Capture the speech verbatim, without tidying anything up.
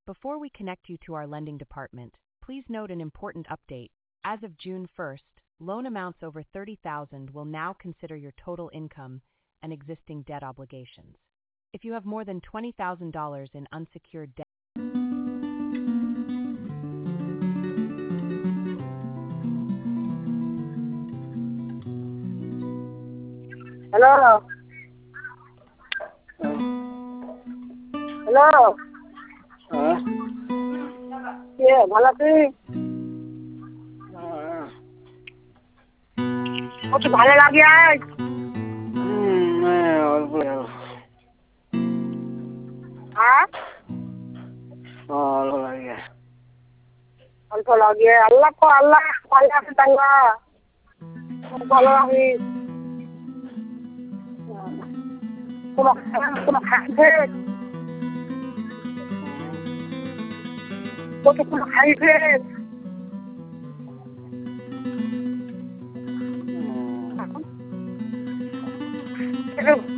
Before we connect you to our lending department, please note an important update. As of June first, loan amounts over thirty thousand dollars will now consider your total income and existing debt obligations. If you have more than twenty thousand dollars in unsecured debt, Hello. Hello. হ্যাঁ কে ভালো আছিস? হ্যাঁ কত ভালো লাগে আজ? হুম, হ্যাঁ, অল্প গেল। হ্যাঁ অল্প লাগে। অল্প লাগে আল্লাহ কো আল্লাহ ভালো আছে তাঙ্গা ভালো আছি কোনো কোনো খাইছে কত কোনো খাইছে হুম।